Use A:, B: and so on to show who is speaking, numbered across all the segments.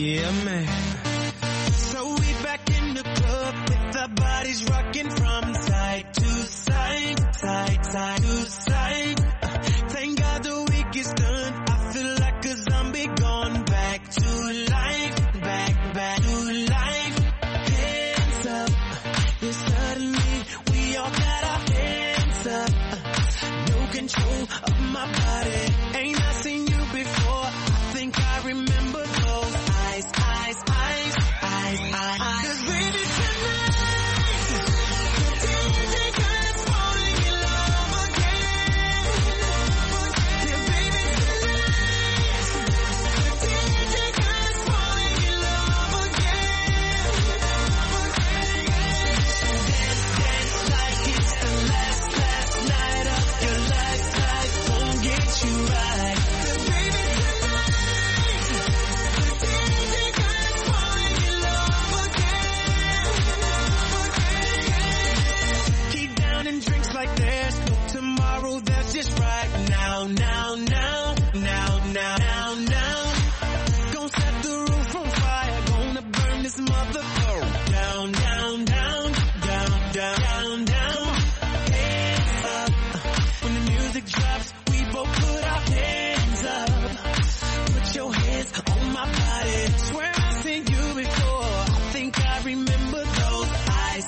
A: Yeah, man. So we back in the club with our bodies rocking from side to side, side to side. Thank God the week is done. I feel like a zombie gone back to life, back to life. Hands up. Yeah, suddenly we all got our hands up. No control of my body. Ain't I seen you before? I think I remember those eyes. Cause baby tonight, the DJ got us falling in love again. Yeah, baby tonight, the DJ got us falling in love again. Dance like it's the last night of your life. Won't get you right. Baby tonight, the DJ got us falling in love again. Keep down and drinks like there's no tomorrow. That's just right now. Gonna set the roof on fire. Gonna burn this mother down. Hands up. When the music drops, we both put our hands up. Put your hands on my body. Swear I've seen you before. I think I remember those eyes.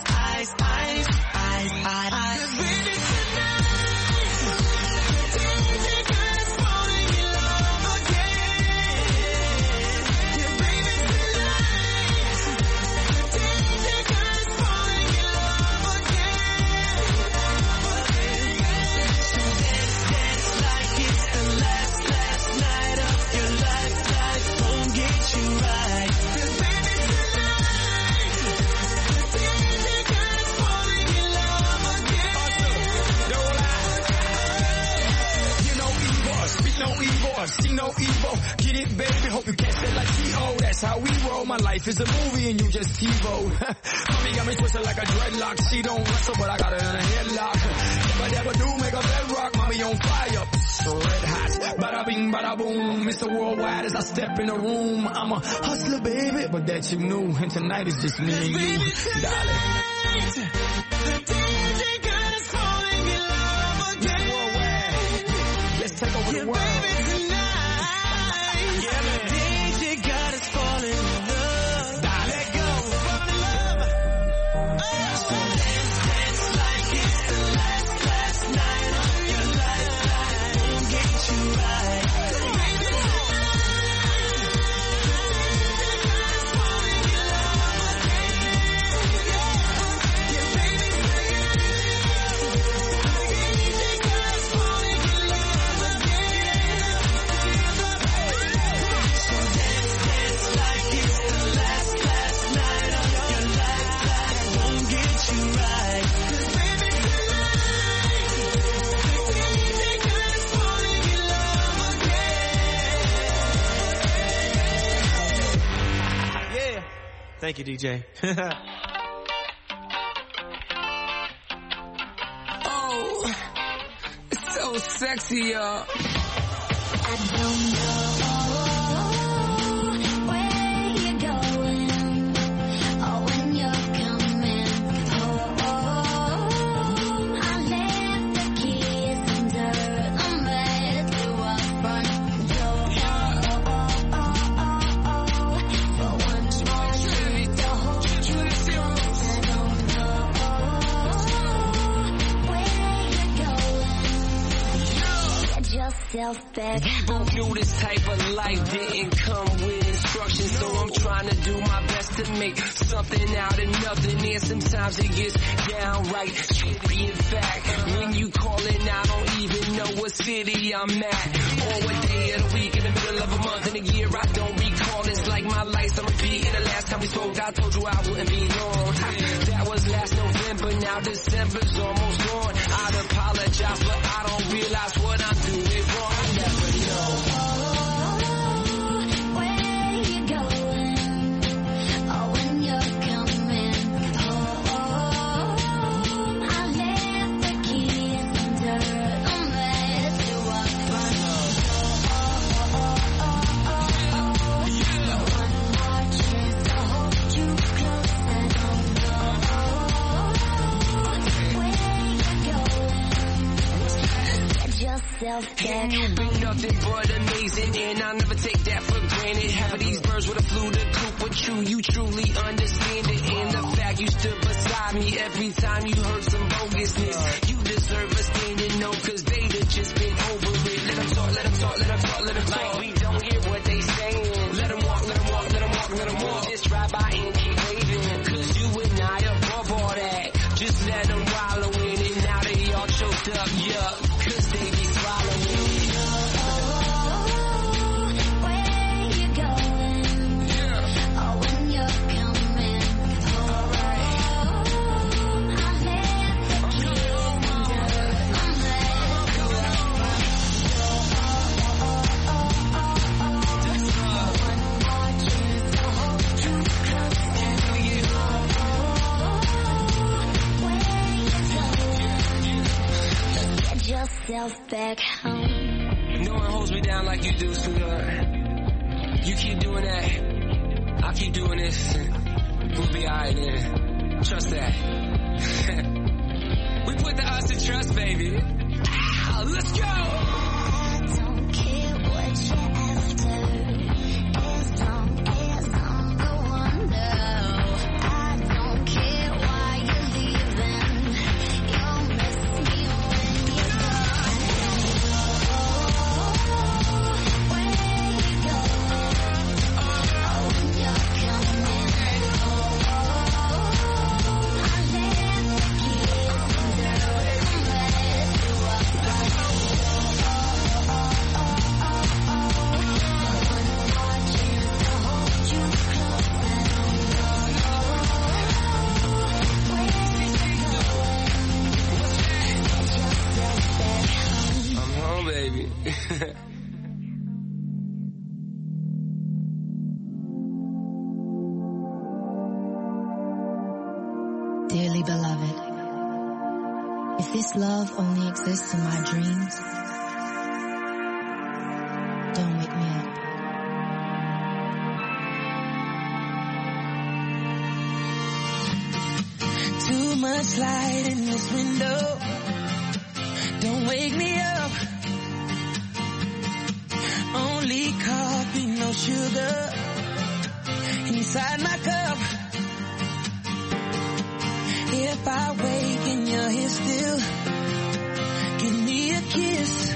A: Cause baby tonight, the DJ got us falling in love again. Yeah, baby tonight, the DJ got us falling in love again. So dance like it's the last night of your life. Won't get you right. Cause baby tonight, the DJ got us falling in love again.
B: You know evil, speak no evil, see no evil. Get it, baby, hope you catch it like T.O. That's how we roll. My life is a movie and you just TiVo. Mommy got me twisted like a dreadlock. She don't wrestle, but I got her in a headlock. Never do make a bedrock. Mommy on fire, red hot. Bada bing, bada boom. Mr. Worldwide as I step in the room. I'm a hustler, baby, but that you knew. And tonight is just me and you,
A: Baby
B: darling.
A: tonight, the DJ got us falling in love again.
B: Worldwide, let's take over
A: Yeah,
B: the world.
A: baby tonight,
B: Yeah, man.
A: the DJ got us falling in love. Let go, fall in love. So dance like it's the last night of your life. Won't get you right. Baby tonight, the DJ got us falling in love again. Yeah, baby tonight, the DJ got us falling in love again. So dance like it's the last night of your life. Won't get you right. Cause baby tonight, the DJ got us falling in love again. Yeah. Thank you, DJ.
C: Oh, it's so sexy, y'all.
D: I don't know where you're going or when you're coming home. I left the keys under the bed to a front door. For one more trip to hold you close. I don't know where you're going. Get yourself back.
C: We both knew this type of life didn't come with instructions, so I'm trying to do my best to make something out of nothing. And sometimes it gets downright shitty. In fact, when you calling, I don't even know what city I'm at or what day of the week, in the middle of a month, in a year I don't recall. It's like my life's on repeat. And the last time we spoke, I told you I wouldn't be long. That was last November, now December's almost gone. I'd apologize, but I don't realize what I'm doing wrong. I never know.
D: Where you going or when you're coming home. I left the keys under the bed to a front door. For one more yourself back.
C: You've been nothing but amazing, and I'll never take that for granted. Half of these birds would have flew the coop, but you truly understand it. And the fact you stood beside me every time you heard some bogusness. You deserve a standing no, cause they'd have just been over it. Let them talk, let them talk, let them talk, let them talk. Like we don't hear what they saying. Let them walk, let them walk, let them walk, let them walk. Just ride by and keep waving, cause you and I above all that. Just let them wallow in it, now they all choked up, yeah, cause they be swallowing.
D: Where you going?
C: Yeah.
D: Oh, when you're coming home. I let the kids get yourself back home.
C: No one holds me down like you do, sweetheart. You keep doing that, I'll keep doing this. We'll be alright then. Trust that. We put the us in trust, baby. Ow, let's go!
D: I don't care what you're after, as long as I'm the one. No, I don't care why you're leaving. You'll miss me when you're gone. Where you going? Oh, when you're coming home. I let the kids mess you up.
C: I'm home, baby.
E: Dearly beloved, if this love only exists in my dreams, don't wake me up.
A: Too much light in this window. Don't wake me up. Only coffee, no sugar inside my cup. If I wake and you're here still, give me a kiss.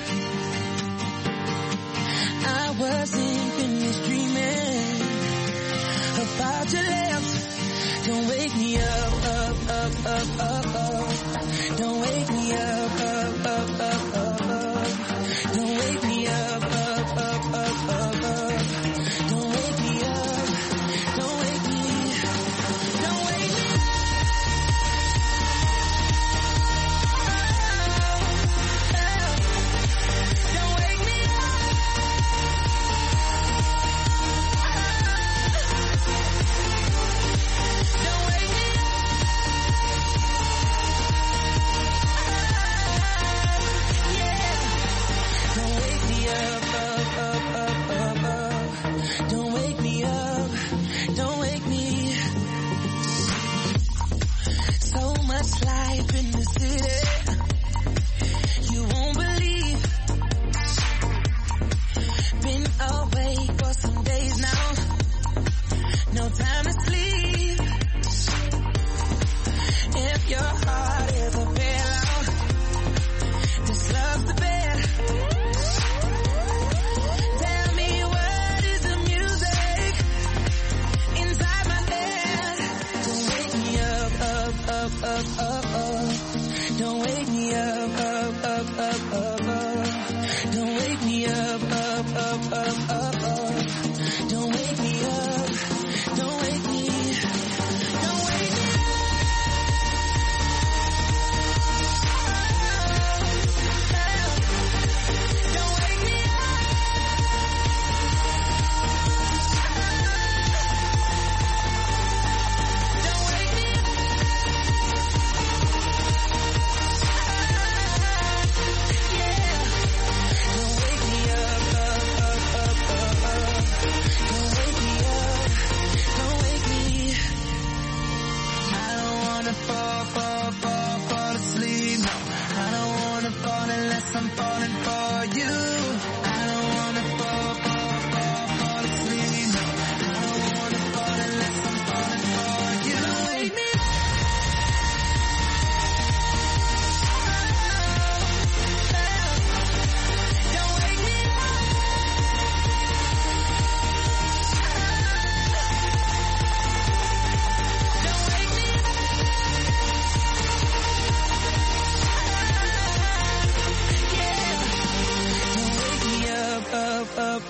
A: I wasn't finished dreaming about your lips. Don't wake me up, up, up, up, up, up. Don't wake me up, up, up, up, up, up. Don't wake me up, up, up, up, up, up. Don't wake me up, don't wake me, don't wake me up.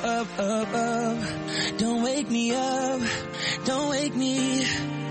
A: Don't wake me up, don't wake me.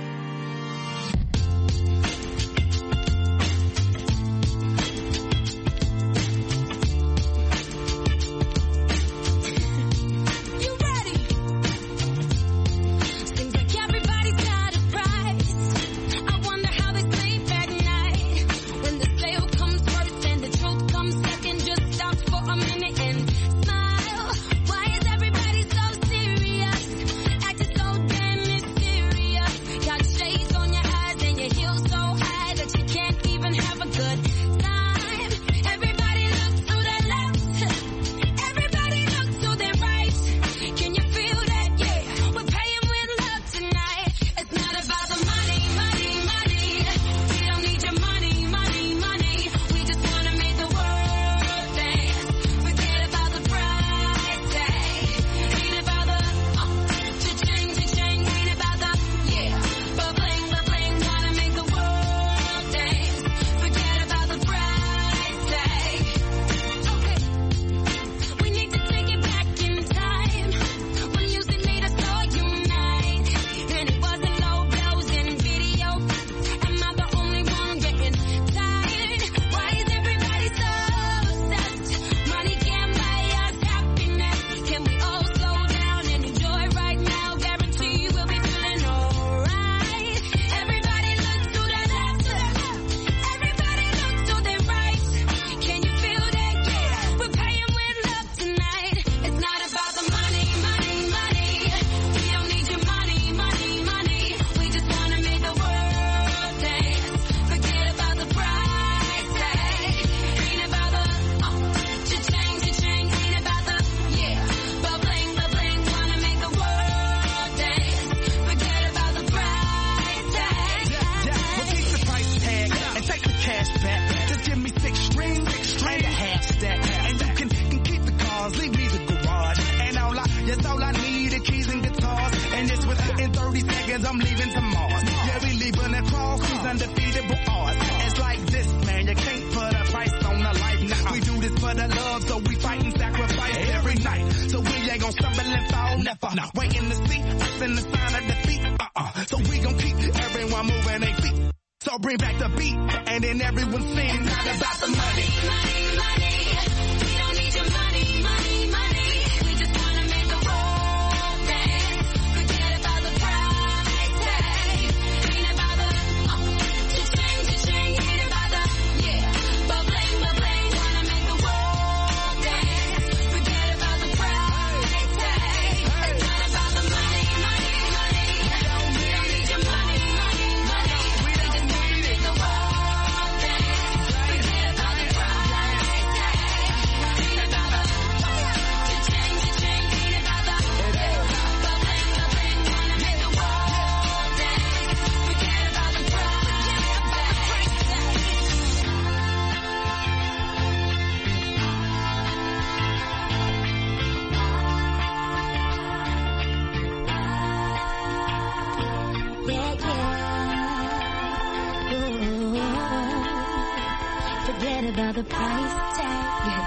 D: About the price tag.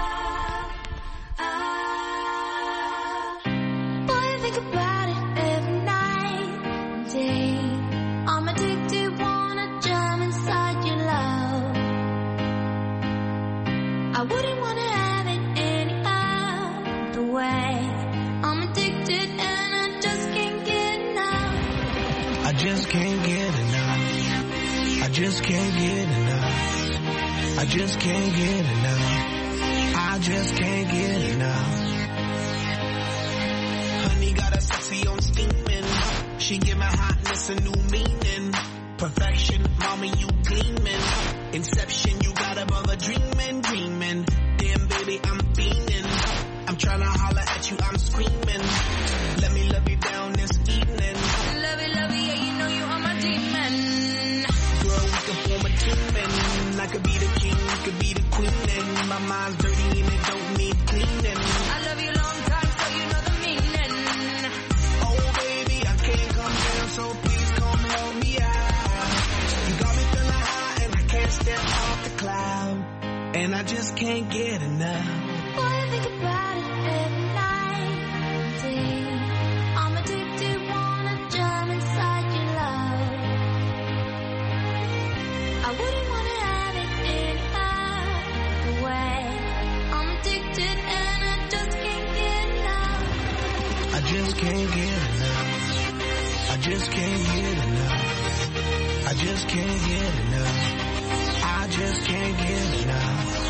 D: Boy, I think about it every night and day. I'm addicted, wanna jump inside your love. I wouldn't wanna have it any other way. I'm addicted and I just can't get enough.
A: I just can't get enough. I just can't get enough. I just can't get enough. I just can't get enough. Honey got a sexy on steaming. She give my hotness a new meaning. Perfection, mommy, you gleaming. Inception, you got above a dreaming, dreaming. Damn, baby, I'm fiending. I'm trying to holler at you, I'm screaming. Let me love you down this evening.
D: Love it, yeah, you know you are my demon.
A: Girl, we can form a team and I could be the king, you could be the queen. And my mind's dirty and it don't need cleaning.
D: I love you long time, so you know the meaning.
A: Oh, baby, I can't come down, so please come help me out. You got me feeling high and I can't step off the cloud. And I just can't get enough.
D: Boy, I think about it every night
A: just can't get enough. I just can't get enough. I just can't get enough. I just can't get enough.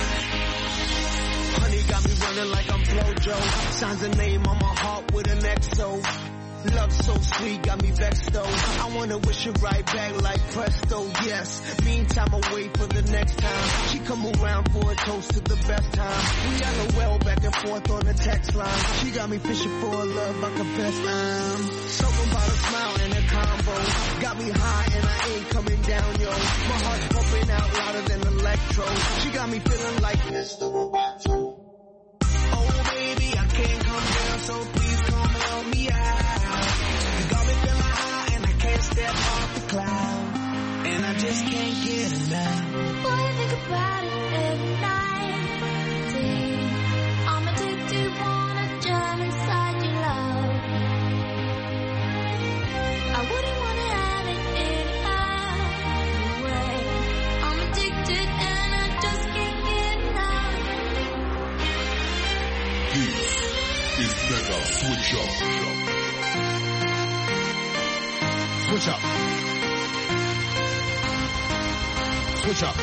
A: Honey got me running like I'm Flojo. Signs a name on my heart with an XO. Love so sweet, got me vexed though. I wanna wish it right back like presto, yes. Meantime, I wait for the next time. She come around for a toast to the best time. We on the well back and forth on the text line. She got me fishing for a love, I confess I'm something about a smile and a combo. Got me high and I ain't coming down, yo. My heart's pumping out louder than electro. She got me feeling like Mr. Roboto. Oh baby, I can't come down, so please come help me out. Step off the cloud, and I just can't get enough.
D: Boy, I think about it every night. Day, I'm addicted, wanna jump inside your love. I wouldn't wanna have it any other way. I'm addicted, and I just can't get enough.
F: This is Mega Switch Up. Switch up. Switch up.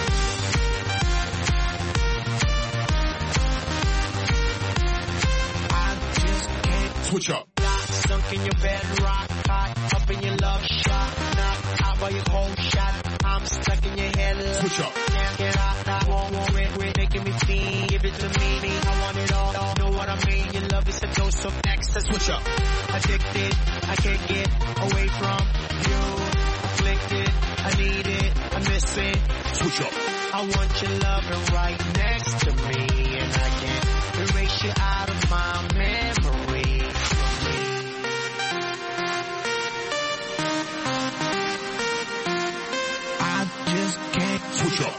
A: I just can't
F: switch up.
A: Sunk in your bed, rock hot, up in your love shot, knocked out by your cold shot. I'm stuck in your head.
F: Switch up.
A: Can't get out, I won't it, making me feel. Give it to me, I want it all. Know what I mean? Your love is a dose of ecstasy.
F: Switch up.
A: Addicted, I can't get away from you. Afflicted, I need it, I miss it.
F: Switch up.
A: I want your loving right next to me, and I can't erase you out of my memory. I just can't
F: switch up.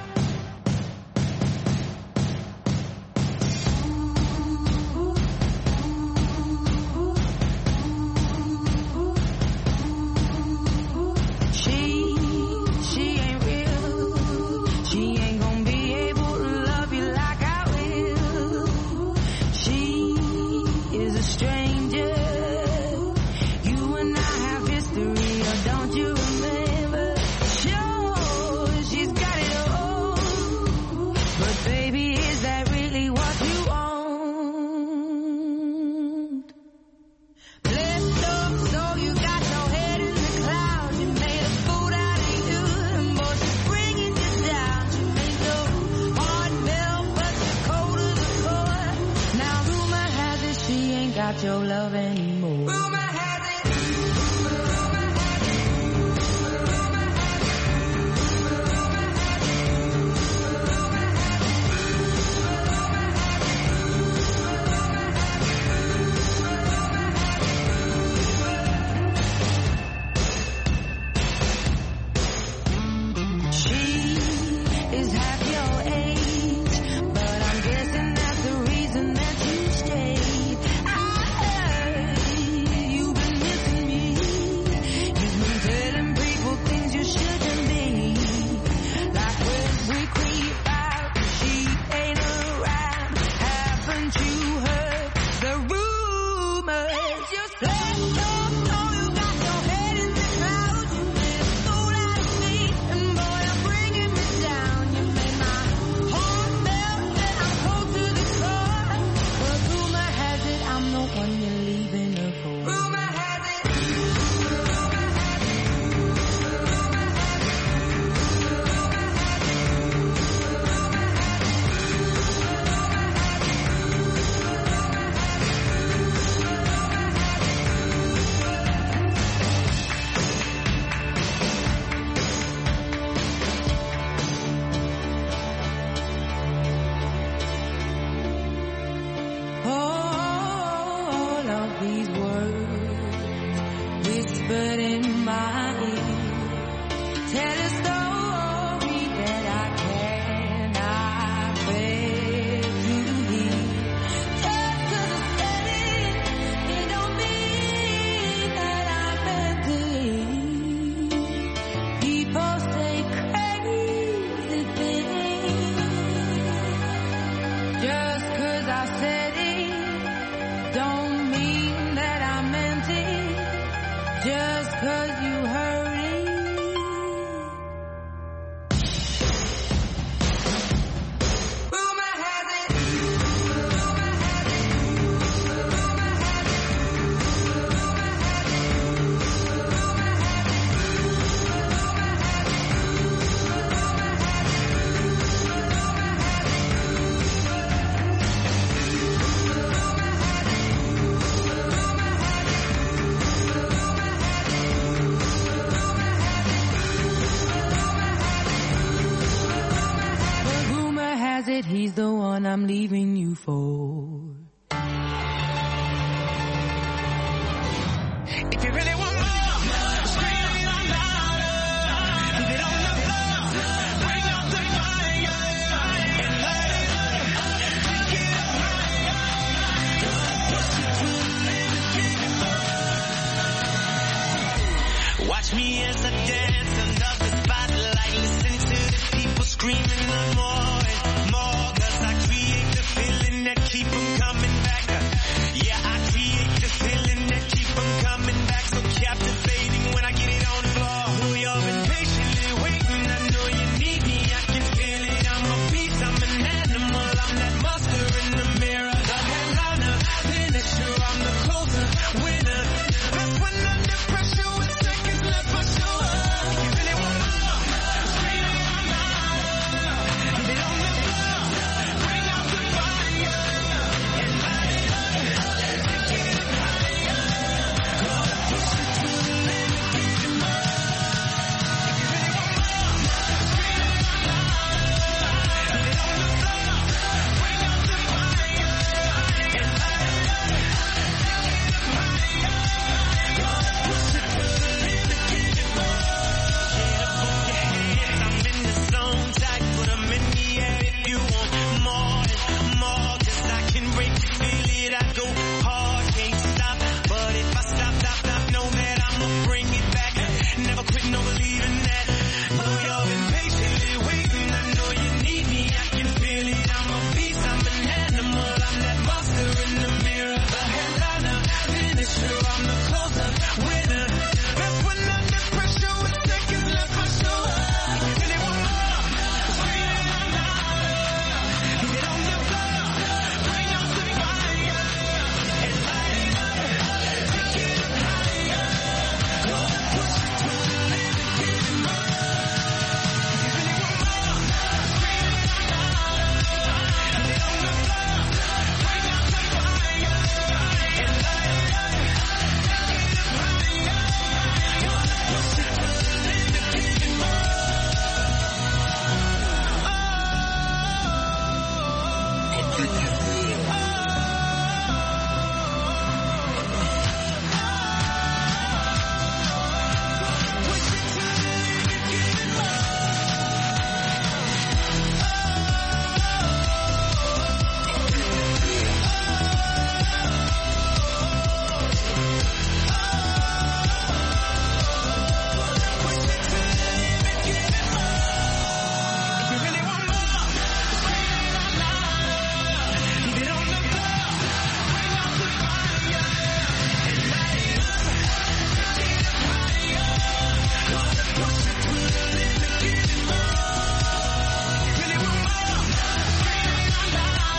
G: Your love anymore. Rumor has it. She is half your age, but I'm guessing that's the reason that you stayed. Just 'cause I said it don't mean that I'm leaving you for.
A: If you really want more, scream out louder. If you don't know love, bring out the fire and light it up. Take it up higher. Push it to the limit, keep it. Watch me as I dance under